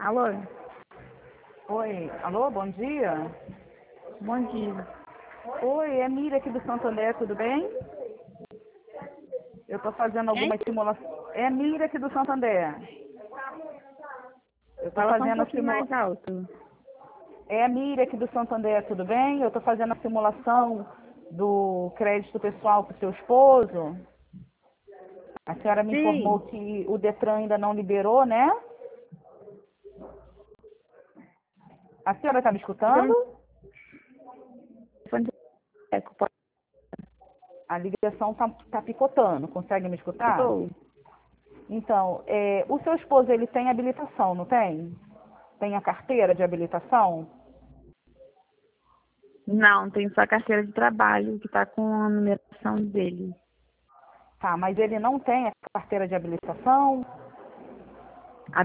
Alô? Oi, alô, bom dia. Bom dia. Oi, é Miriam aqui do Santander, tudo bem? Eu estou fazendo Quem? algumas simulações. É Miriam aqui do Santander. Eu estou Fala só um fazendo a pouquinho mais simulação. alto. É a Miriam aqui do Santander, tudo bem? Eu estou fazendo a simulação do crédito pessoal para o seu esposo. A senhora me informou Sim. que o Detran ainda não liberou, né? A senhora está me escutando? A ligação tá picotando. Consegue me escutar? Estou. Então, o seu esposo, ele tem habilitação, não tem? Tem a carteira de habilitação? Não, tem só a carteira de trabalho que está com a numeração dele. Tá, mas ele não tem a carteira de habilitação? A...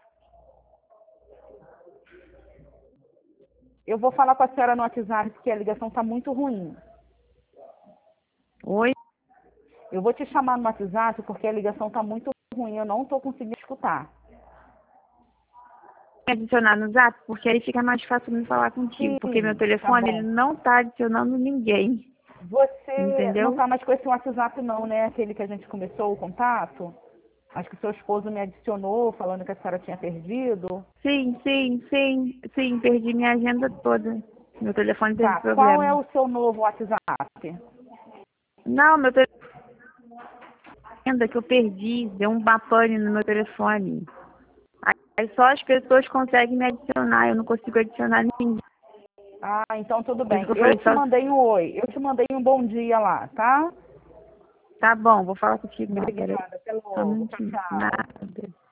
Eu vou falar com a senhora no WhatsApp porque a ligação está muito ruim. Oi? Eu vou te chamar no WhatsApp porque a ligação está muito ruim, eu não estou conseguindo escutar. Adicionar no Zap, porque aí fica mais fácil me falar contigo, porque meu Sim, tá telefone ele bom. não está adicionando ninguém, Você não entendeu? está mais com esse WhatsApp não, né? Aquele que a gente começou o contato? Acho que o seu esposo me adicionou falando que a senhora tinha perdido. Sim, perdi minha agenda toda. Meu telefone teve Tá, qual é problema. o seu novo WhatsApp? Não, meu telefone agenda que eu perdi, deu um pane no meu telefone. Aí só as pessoas conseguem me adicionar, eu não consigo adicionar ninguém. Ah, então tudo Por isso bem. que eu Eu falei te só, mandei um oi. Eu te mandei um bom dia lá, tá? tá bom, vou falar contigo lá, peraí. Obrigada. Até Só um logo. Tchau, minutinho. tchau. Nada.